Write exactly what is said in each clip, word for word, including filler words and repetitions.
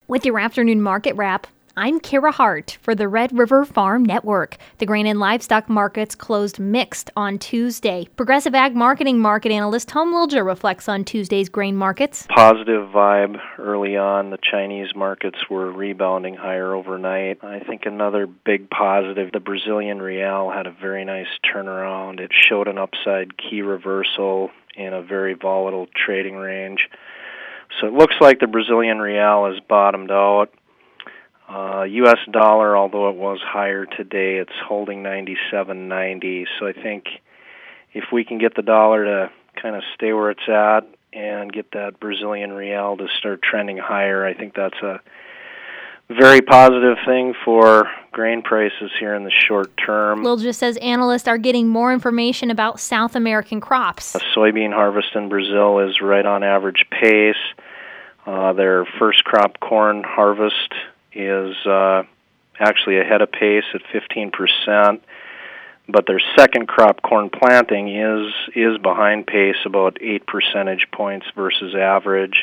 With your afternoon market wrap, I'm Kara Hart for the Red River Farm Network. The grain and livestock markets closed mixed on Tuesday. Progressive Ag Marketing market analyst Tom Lilja reflects on Tuesday's grain markets. Positive vibe early on. The Chinese markets were rebounding higher overnight. I think another big positive, the Brazilian real had a very nice turnaround. It showed an upside key reversal in a very volatile trading range. So it looks like the Brazilian real has bottomed out. Uh, U S dollar, although it was higher today, it's holding ninety-seven ninety. So I think if we can get the dollar to kind of stay where it's at and get that Brazilian real to start trending higher, I think that's a very positive thing for grain prices here in the short term. Lilja says analysts are getting more information about South American crops. The soybean harvest in Brazil is right on average pace. Uh, their first crop corn harvest is uh, actually ahead of pace at fifteen percent, but their second crop corn planting is is behind pace about eight percentage points versus average.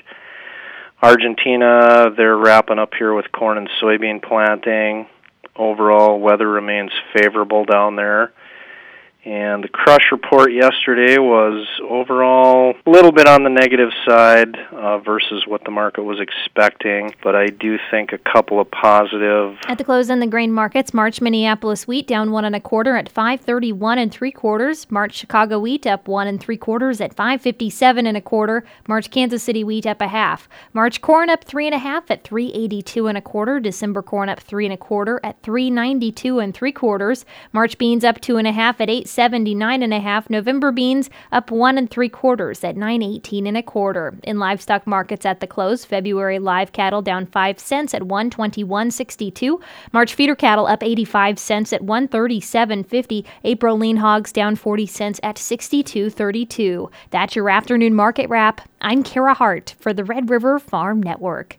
Argentina, they're wrapping up here with corn and soybean planting. Overall, weather remains favorable down there. And the crush report yesterday was overall a little bit on the negative side uh, versus what the market was expecting, but I do think a couple of positive. At the close in the grain markets, March Minneapolis wheat down one and a quarter at five thirty-one and three quarters. March Chicago wheat up one and three quarters at five fifty-seven and a quarter. March Kansas City wheat up a half. March corn up three and a half at three eighty-two and a quarter. December corn up three and a quarter at three ninety-two and three quarters. March beans up two and a half at eight seventy-nine and a half. November beans up one and three quarters at nine eighteen and a quarter. In livestock markets at the close, February live cattle down five cents at one twenty-one sixty-two. March feeder cattle up eighty-five cents at one thirty-seven fifty. April lean hogs down forty cents at sixty-two thirty-two. That's your afternoon market wrap. I'm Kara Hart for the Red River Farm Network.